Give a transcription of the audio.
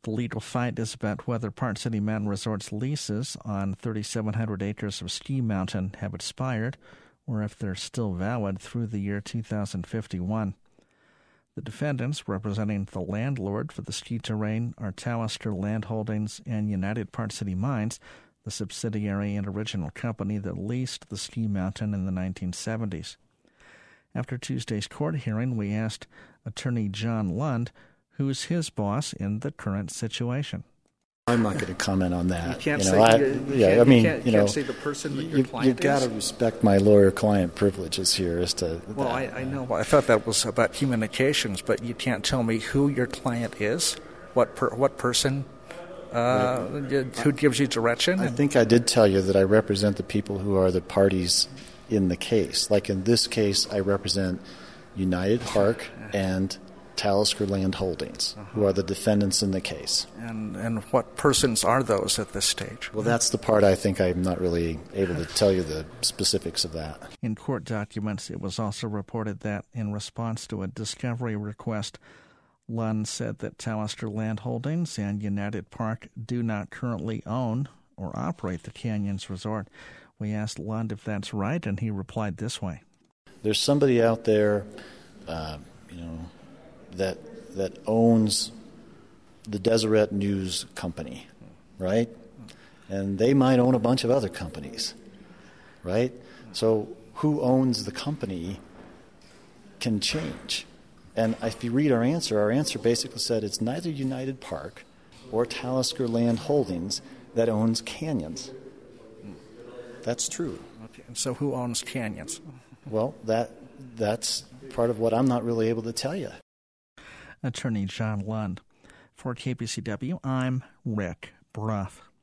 The legal fight is about whether Park City Mountain Resort's leases on 3,700 acres of Ski Mountain have expired or if they're still valid through the year 2051. The defendants, representing the landlord for the ski terrain, are Talisker Land Holdings and United Park City Mines, the subsidiary and original company that leased the ski mountain in the 1970s. After Tuesday's court hearing, we asked attorney John Lund who's his boss in the current situation. I'm not going to comment on that. You can't say the person that your client is? You've got to respect my lawyer-client privileges here as to Well, I know. I thought that was about communications, but you can't tell me who your client is? What person? Who gives you direction? I think I did tell you that I represent the people who are the parties in the case. Like in this case, I represent United Park and Talisker Land Holdings, who are the defendants in the case. And what persons are those at this stage? Well, that's the part I think I'm not really able to tell you the specifics of that. In court documents, it was also reported that in response to a discovery request, Lund said that Talisker Land Holdings and United Park do not currently own or operate the Canyons Resort. We asked Lund if that's right, and he replied this way. There's somebody out there, that owns the Deseret News Company, right? And they might own a bunch of other companies, right? So who owns the company can change. And if you read our answer basically said it's neither United Park or Talisker Land Holdings that owns Canyons. That's true. Okay. And so who owns Canyons? Well, that's part of what I'm not really able to tell you. Attorney John Lund. For KPCW, I'm Rick Bruff.